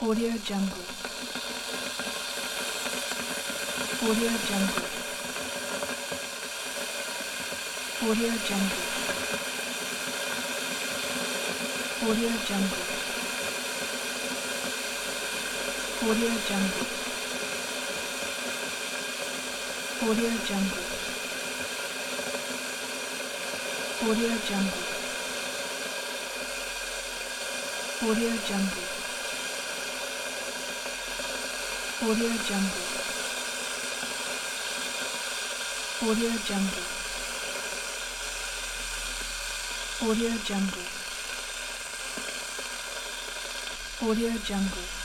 Audio Jungle. Audio Jungle. Audio Jungle. Audio Jungle. Audio Jungle. Audio Jungle. Audio Jungle. Audio Jungle. Audio Jungle. Audio Jungle. Audio Jungle. Audio Jungle.